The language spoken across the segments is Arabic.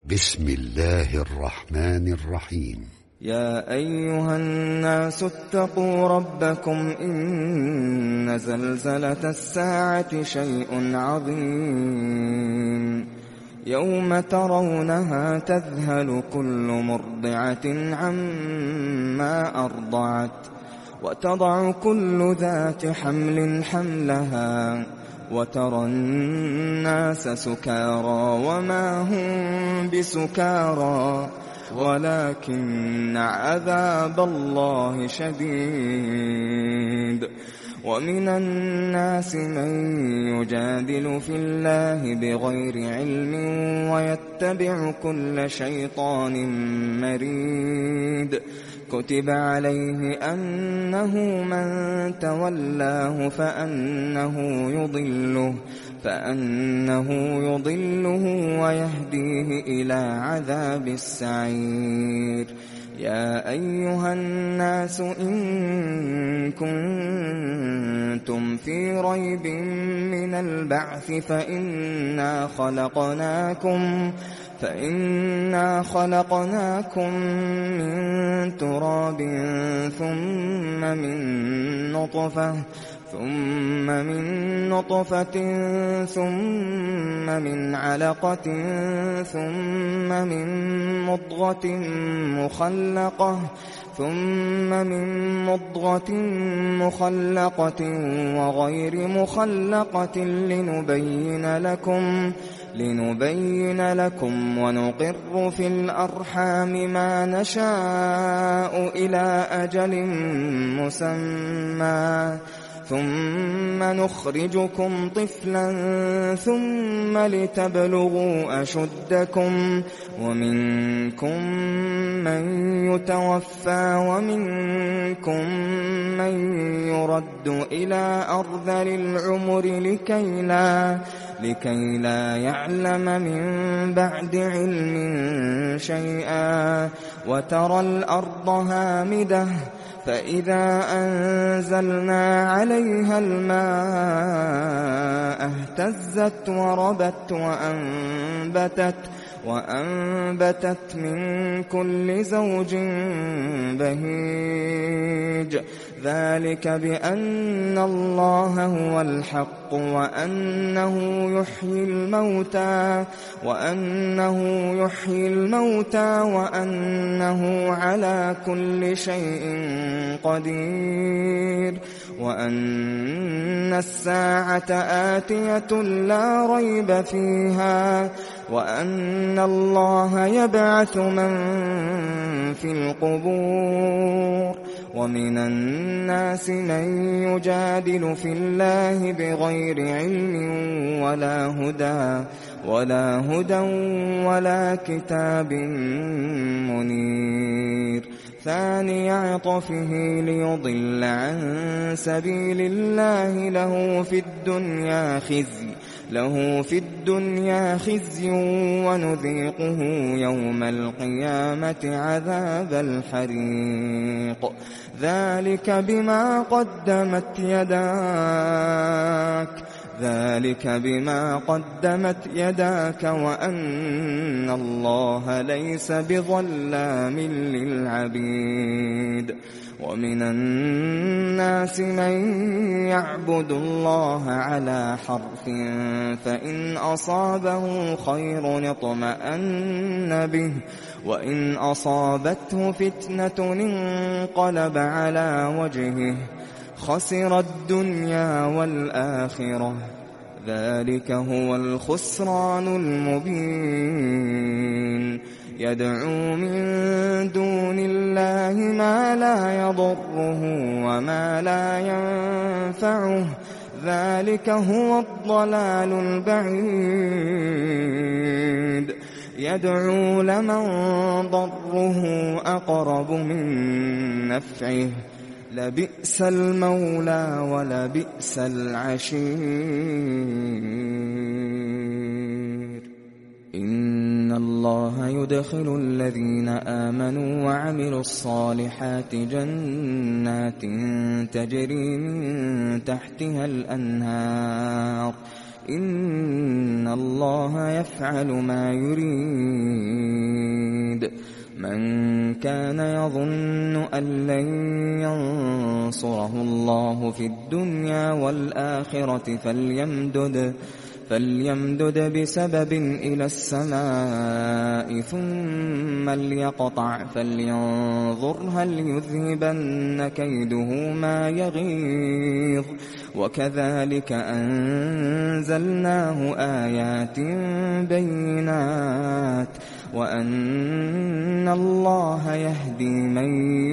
بسم الله الرحمن الرحيم. يا أيها الناس اتقوا ربكم إن زلزلة الساعة شيء عظيم يوم ترونها تذهل كل مرضعة عما أرضعت وتضع كل ذات حمل حملها وترى الناس سكارى وما هم بسكارى ولكن عذاب الله شديد. ومن الناس من يجادل في الله بغير علم ويتبع كل شيطان مريد. كتب عليه أنه من تولاه فأنه يضله ويهديه إلى عذاب السعير. يا أيها الناس إن كنتم في ريب من البعث فإنا خلقناكم من تراب ثم من نطفة ثم من علقة ثم من مضغة مخلقة وغير مخلقة لنبين لكم ونقر في الأرحام ما نشاء إلى أجل مسمى ثم نخرجكم طفلا ثم لتبلغوا أشدكم ومنكم من يتوفى ومنكم من يرد إلى أرذل العمر لكي لا يعلم من بعد علم شيئا. وترى الأرض هامدة فإذا أنزلنا عليها الماء اهتزت وربت وأنبتت من كل زوج بهيج. ذلك بأن الله هو الحق وأنه يحيي الموتى وأنه على كل شيء قدير وأن الساعة آتية لا ريب فيها وأن الله يبعث من في القبور. ومن الناس من يجادل في الله بغير علم ولا هدى ولا كتاب منير. ثاني عطفه ليضل عن سبيل الله له في الدنيا خزي ونذيقه يوم القيامة عذاب الحريق. ذلك بما قدمت يداك وأن الله ليس بظلام للعبيد. ومن الناس من يعبد الله على حرف فإن أصابه خير اطمأن به وإن أصابته فتنة انقلب على وجهه خسر الدنيا والآخرة. ذلك هو الخسران المبين. يدعو من دون الله ما لا يضره وما لا ينفعه ذلك هو الضلال البعيد. يدعو لمن ضره أقرب من نفعه لبئس المولى ولبئس العشير. إن الله يدخل الذين آمنوا وعملوا الصالحات جنات تجري من تحتها الأنهار إن الله يفعل ما يريد. شهيد من كان يظن أن لن ينصره الله في الدنيا والآخرة فليمدد بسبب إلى السماء ثم ليقطع فلينظر هل يذهبن كيده ما يغيظ وكذلك أنزلناه آيات بينات وأن الله يهدي من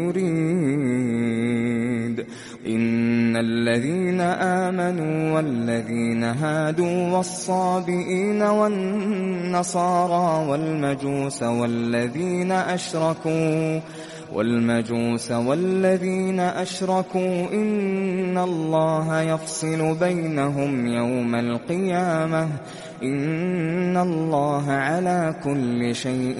يريد إن الذين آمنوا والذين هادوا والصابئين والنصارى والمجوس والذين أشركوا إن الله يفصل بينهم يوم القيامة إن الله على كل شيء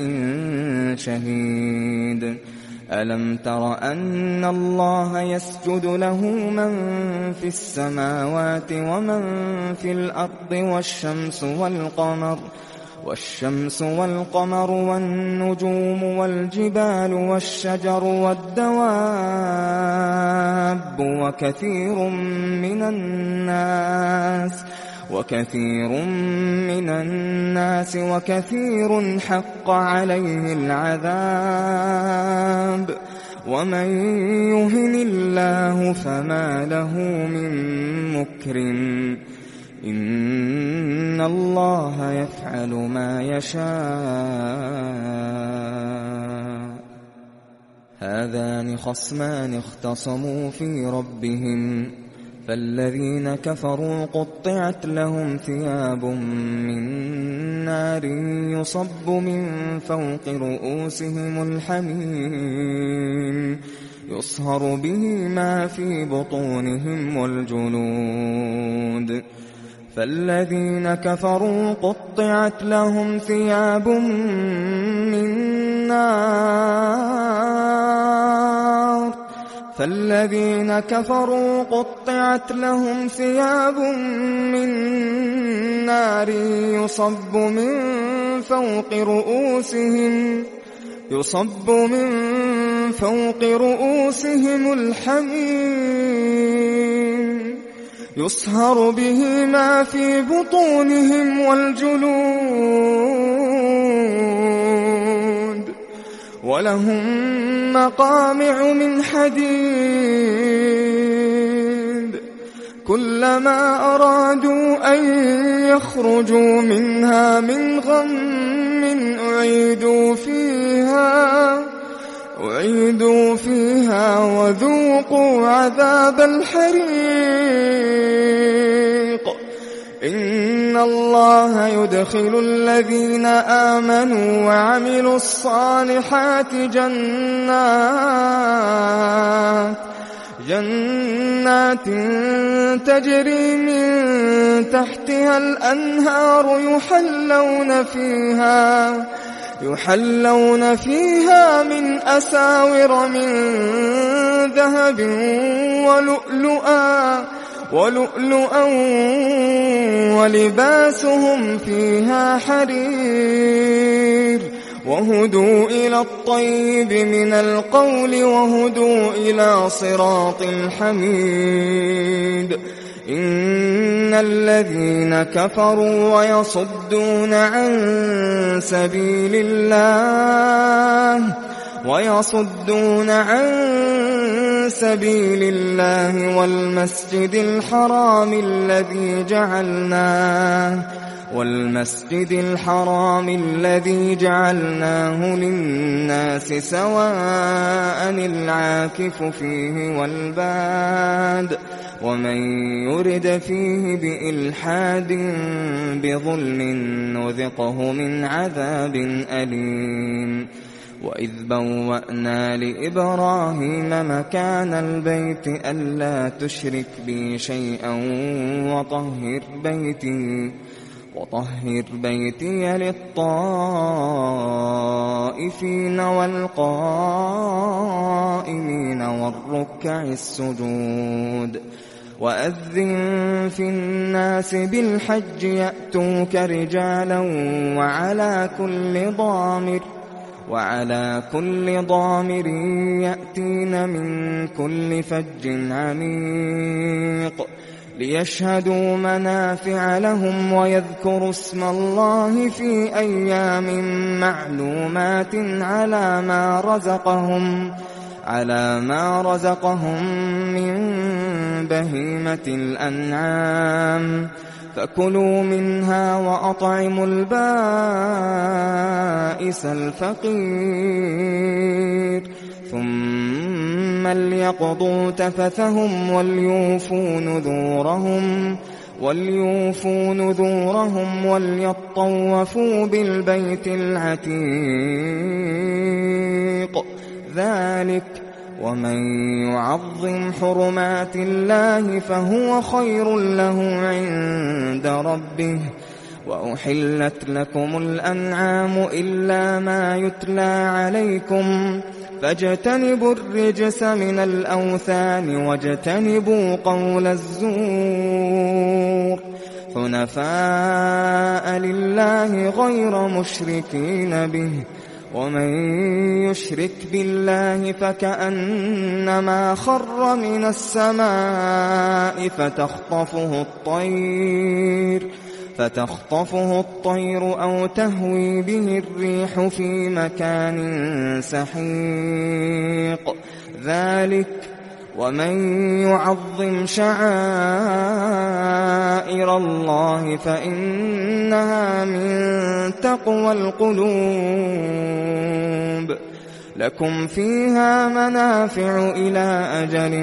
شهيد ألم تر أن الله يسجد له من في السماوات ومن في الأرض والشمس والقمر والنجوم والجبال والشجر والدواب وكثير من الناس وكثير حق عليه العذاب ومن يهن الله فما له من مكرم إن الله يفعل ما يشاء هذان خصمان اختصموا في ربهم فالذين كفروا قطعت لهم ثياب من نار يصب من فوق رؤوسهم الحميم يصهر به ما في بطونهم والجلود فالذين كفروا قطعت لهم ثياب من نار يصب من فوق رؤوسهم الحميم يصهر به ما في بطونهم والجلود ولهم مقامع من حديد كلما أرادوا أن يخرجوا منها من غم أعيدوا فيها وذوقوا عذاب الحريق إن الله يدخل الذين آمنوا وعملوا الصالحات جنات تجري من تحتها الأنهار يحلون فيها من أساور من ذهب ولؤلؤا ولباسهم فيها حرير وهدوا إلى الطيب من القول وهدوا إلى صراط الحميد إن الذين كفروا ويصدون عن سبيل الله والمسجد الحرام الذي جعلناه للناس سواء العاكف فيه والباد ومن يرد فيه بإلحاد بظلم نذقه من عذاب أليم وإذ بوأنا لإبراهيم مكان البيت ألا تشرك بي شيئا وطهر بيتي للطائفين والقائمين والركع السجود وأذن في الناس بالحج يأتوك رجالا وعلى كل ضامر يأتين من كل فج عميق ليشهدوا منافع لهم ويذكروا اسم الله في أيام معلومات على ما رزقهم من بهيمة الأنعام فكلوا منها وأطعموا البائس الفقير ثم ليقضوا تفثهم وليوفوا نذورهم وليطوفوا بالبيت العتيق ذلك ومن يعظم حرمات الله فهو خير له عند ربه وأحلت لكم الأنعام إلا ما يتلى عليكم فاجتنبوا الرجس من الأوثان واجتنبوا قول الزور حنفاء لله غير مشركين به ومن يشرك بالله فكأنما خر من السماء فتخطفه الطير أو تهوي به الريح في مكان سحيق ذلك ومن يعظم شعائر الله فإنها من تقوى القلوب لكم فيها منافع إلى أجل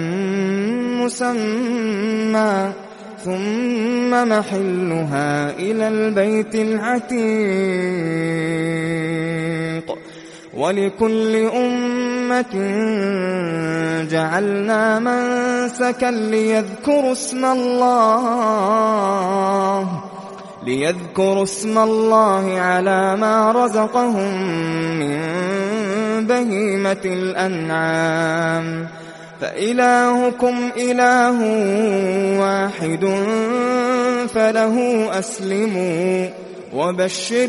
مسمى ثم محلها إلى البيت العتيق ولكل أمة جعلنا منسكا ليذكروا اسم الله على ما رزقهم من بهيمة الأنعام فإلهكم إله واحد فله أسلموا وبشر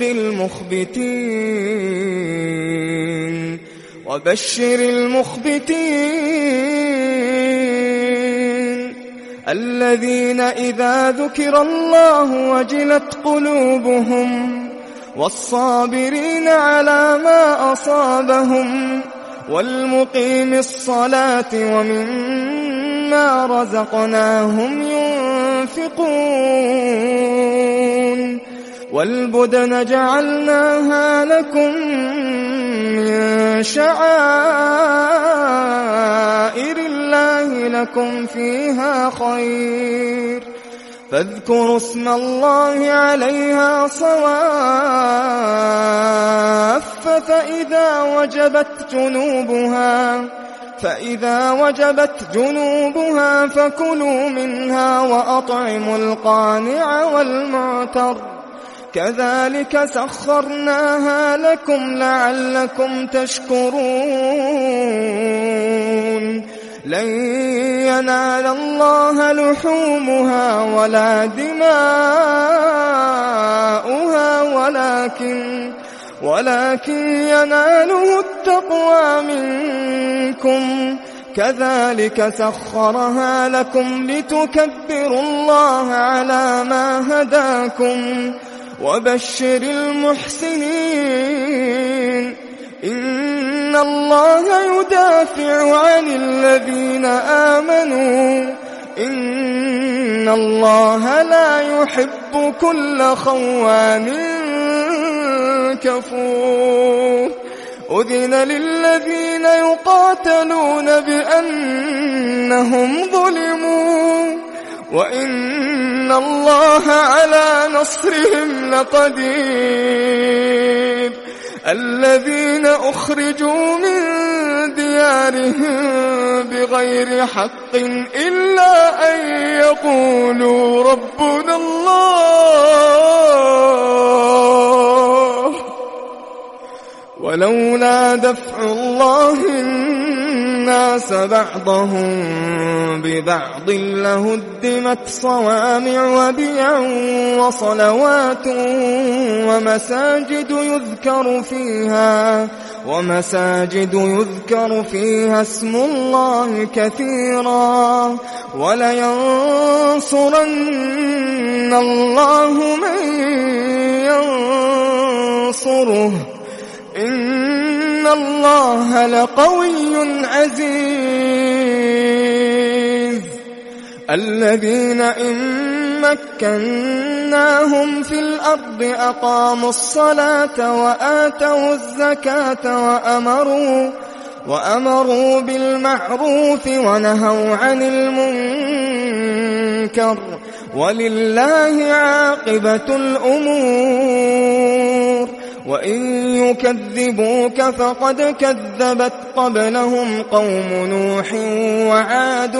المخبتين الذين إذا ذكر الله وجلت قلوبهم والصابرين على ما أصابهم والمقيم الصلاة ومما رزقناهم ينفقون والبدن جعلناها لكم من شعائر الله لكم فيها خير فاذكروا اسم الله عليها صواف فإذا وجبت جنوبها فكلوا منها وأطعموا القانع والمعتر كذلك سخرناها لكم لعلكم تشكرون لن ينال الله لحومها ولا دماؤها ولكن يناله التقوى منكم كذلك سخرها لكم لتكبروا الله على ما هداكم وبشر المحسنين إن الله يدافع عن الذين آمنوا إن الله لا يحب كل خوان كفور أذن للذين يقاتلون بأنهم ظلموا وإن الله على نصرهم لقدير الذين أخرجوا من ديارهم بغير حق إلا أن يقولوا ربنا الله ولولا دفع الله الناس بعضهم ببعض لهدمت صوامع وبيع وصلوات ومساجد يذكر فيها اسم الله كثيرا ولينصرن الله من ينصره إن الله لقوي عزيز. الذين إن مكناهم في الأرض أقاموا الصلاة وآتوا الزكاة وأمروا بالمعروف ونهوا عن المنكر ولله عاقبة الأمور. وإن يكذبوك فقد كذبت قبلهم قوم نوح وعاد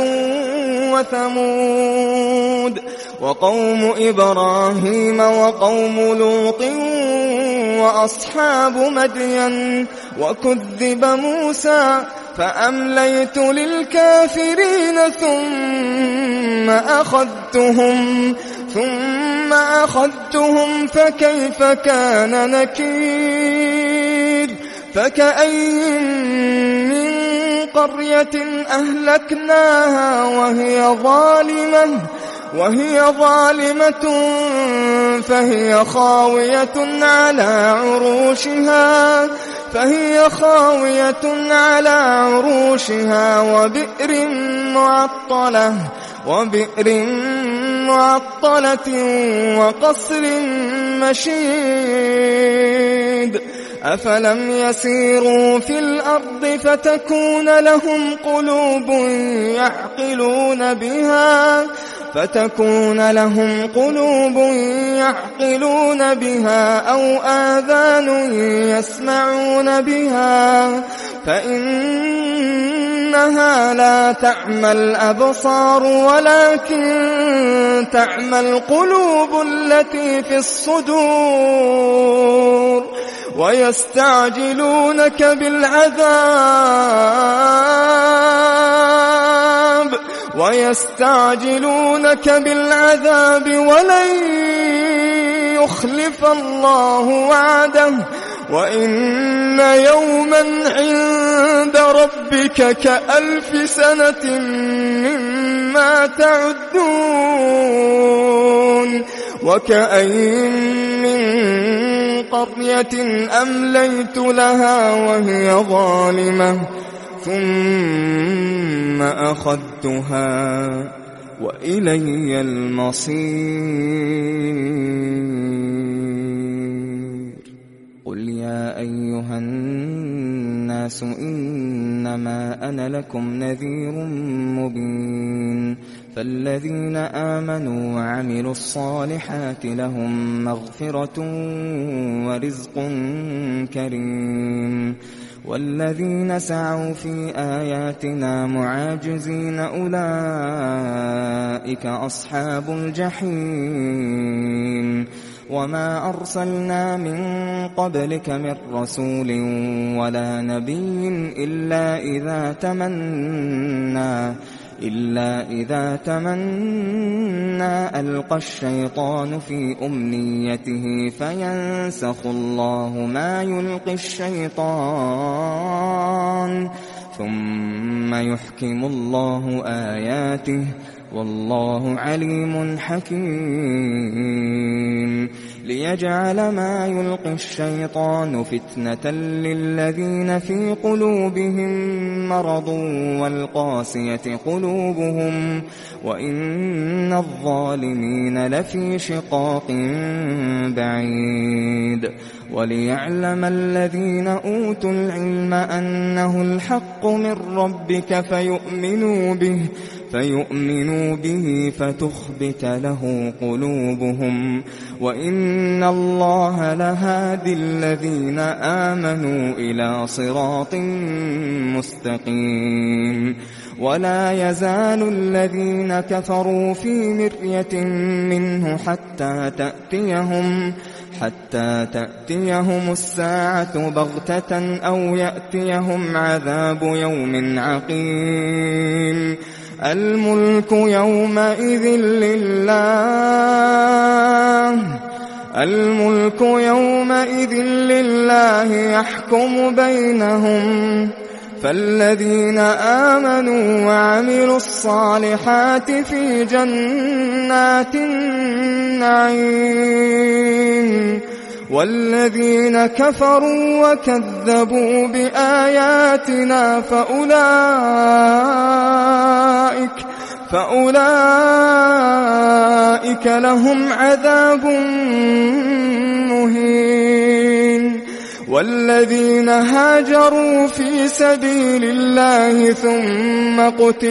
وثمود وقوم إبراهيم وقوم لوط وأصحاب مدين وكذب موسى فأمليت للكافرين ثم أخذتهم فكيف كان نكير. فكأي من قرية أهلكناها وهي ظالمة فهي خاوية على عروشها وبئر معطلة وقصر مشيد. أفلم يسيروا في الأرض فتكون لهم قلوب يعقلون بها أو آذان يسمعون بها فإنها لا تعمى الأبصار ولكن تعمى القلوب التي في الصدور. ويستعجلونك بالعذاب ولن يخلف الله وعده وإن يوما عند ربك كألف سنة مما تعدون. وكأين من قرية أمليت لها وهي ظالمة ثم أخذتها وإلي المصير. قل يا أيها الناس إنما أنا لكم نذير مبين. فالذين آمنوا وعملوا الصالحات لهم مغفرة ورزق كريم. والذين سعوا في آياتنا معاجزين أولئك أصحاب الجحيم. وما أرسلنا من قبلك من رسول ولا نبي إلا إذا تمنى ألقى الشيطان في أمنيته فينسخ الله ما يلقي الشيطان ثم يحكم الله آياته والله عليم حكيم. ليجعل ما يلقي الشيطان فتنة للذين في قلوبهم مرض والقاسية قلوبهم وإن الظالمين لفي شقاق بعيد. وليعلم الذين أوتوا العلم أنه الحق من ربك فيؤمنوا به فتخبت له قلوبهم وإن الله لهادي الذين آمنوا إلى صراط مستقيم. ولا يزال الذين كفروا في مرية منه حتى تأتيهم الساعة بغتة أو يأتيهم عذاب يوم عقيم. الملك يومئذ لله يحكم بينهم، فالذين آمنوا وعملوا الصالحات في جنات النعيم، والذين كفروا وكذبوا بآياتنا فأولئك لهم عذاب مهين. والذين هاجروا في سبيل الله ثم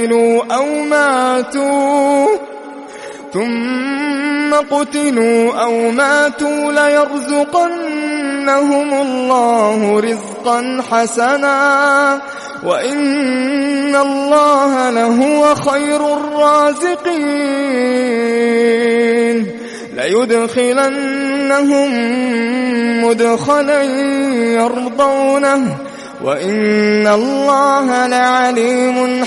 قتلوا أو ماتوا ليرزقنهم الله رزقا حسنا وإن الله لهو خير الرازقين. ليدخلنهم مدخلا يرضونه وإن الله لعليم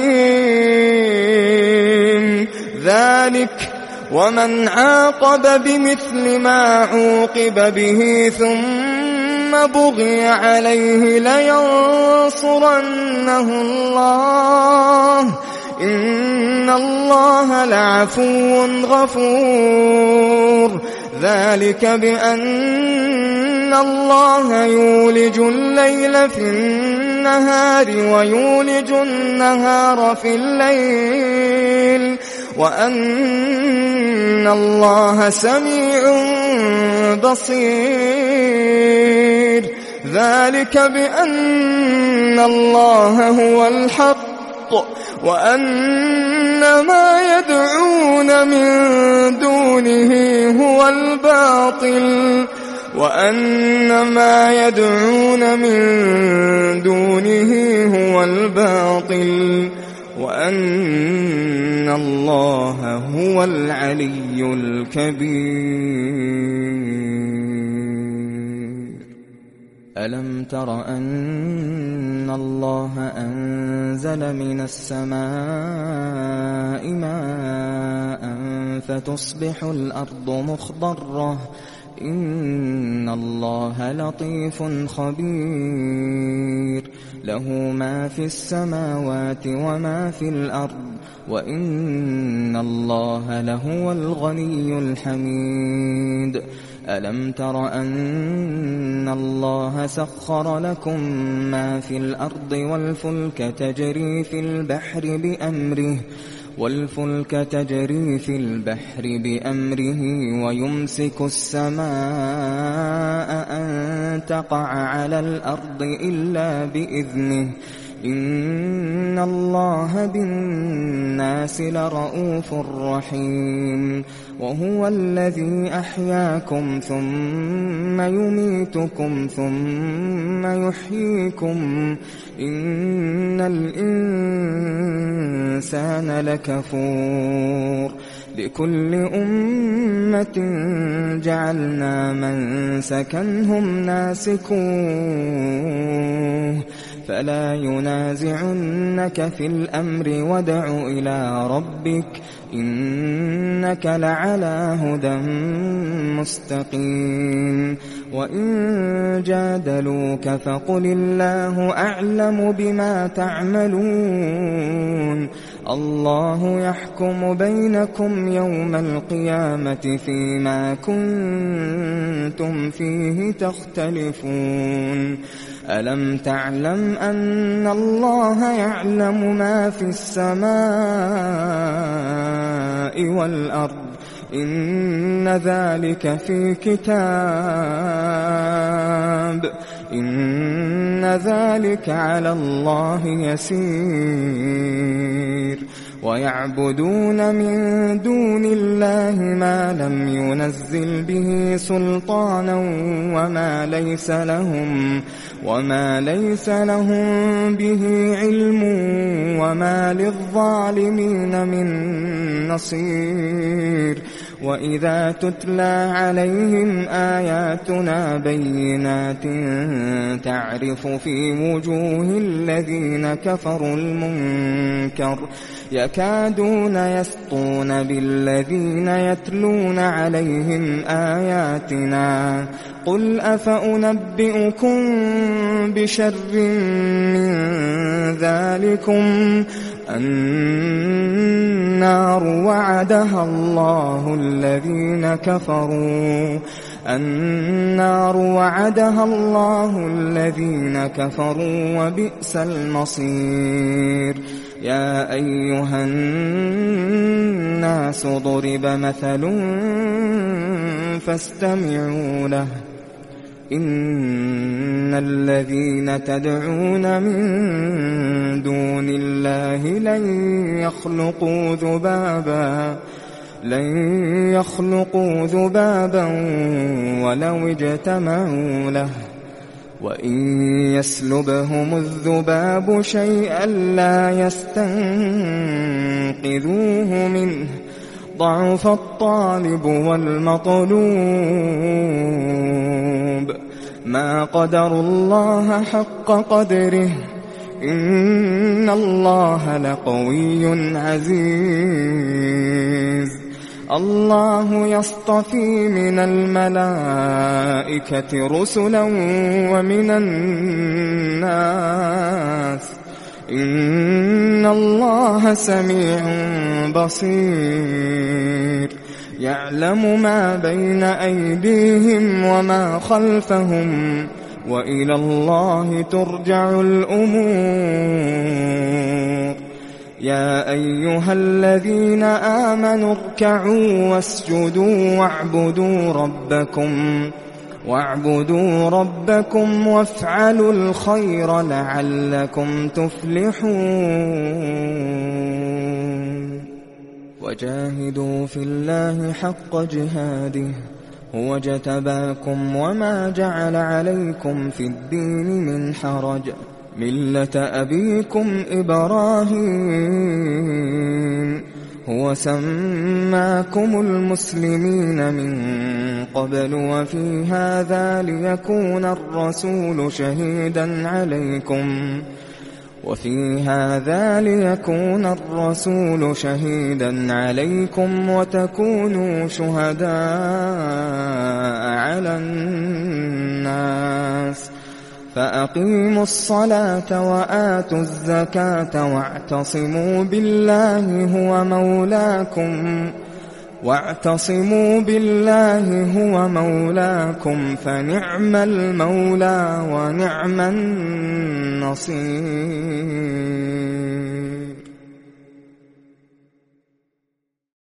حليم. ذلك ومن عاقب بمثل ما عوقب به ثم بغي عليه لينصرنه الله إن الله لعفو غفور. ذلك بأن الله يولج الليل في النهار ويولج النهار في الليل وأن الله سميع بصير. ذلك بأن الله هو الحق وأن ما يدعون من دونه هو الباطل وأن الله هو العلي الكبير. ألم تر أن الله أنزل من السماء ماء فتصبح الأرض مخضرة إن الله لطيف خبير. له ما في السماوات وما في الأرض وإن الله لهو الغني الحميد. ألم تر أن الله سخر لكم ما في الأرض والفلك تجري في البحر بأمره ويمسك السماء أن تقع على الأرض إلا بإذنه إن الله بالناس لرءوف رحيم. وهو الذي أحياكم ثم يميتكم ثم يحييكم إن الإنسان لكفور. لكل أمة جعلنا منسكا هم ناسكوه فلا ينازعنك في الأمر وادع إلى ربك إنك لعلى هدى مستقيم. وإن جادلوك فقل الله أعلم بما تعملون الله يحكم بينكم يوم القيامة فيما كنتم فيه تختلفون. ألم تعلم أن الله يعلم ما في السماء والأرض إن ذلك في كتاب إن ذلك على الله يسير. ويعبدون من دون الله ما لم ينزل به سلطانا وما ليس لهم به علم وما للظالمين من نصير. وإذا تتلى عليهم آياتنا بينات تعرف في وجوه الذين كفروا المنكر يكادون يسطون بالذين يتلون عليهم آياتنا قل أفأنبئكم بشر من ذلكم النار وعدها الله الذين كفروا وبئس المصير يا أيها الناس ضرب مثل فاستمعوا له إن الذين تدعون من دون الله لن يخلقوا ذبابا ولو اجتمعوا له وإن يسلبهم الذباب شيئا لا يستنقذوه منه ضعف الطالب والمطلوب ما قدروا الله حق قدره إن الله لقوي عزيز الله يصطفي من الملائكة رسلا ومن الناس إن الله سميع بصير يعلم ما بين أيديهم وما خلفهم وإلى الله ترجع الأمور يا أيها الذين آمنوا اركعوا واسجدوا واعبدوا ربكم وافعلوا الخير لعلكم تفلحون وجاهدوا في الله حق جهاده هو اجتباكم وما جعل عليكم في الدين من حرج ملة أبيكم إبراهيم هو سماكم المسلمين من قبل وفي هذا ليكون الرسول شهيدا عليكم وتكونوا شهداء على الناس فأقيموا الصلاة وآتوا الزكاة واعتصموا بالله هو مولاكم فنعم المولى ونعم النصير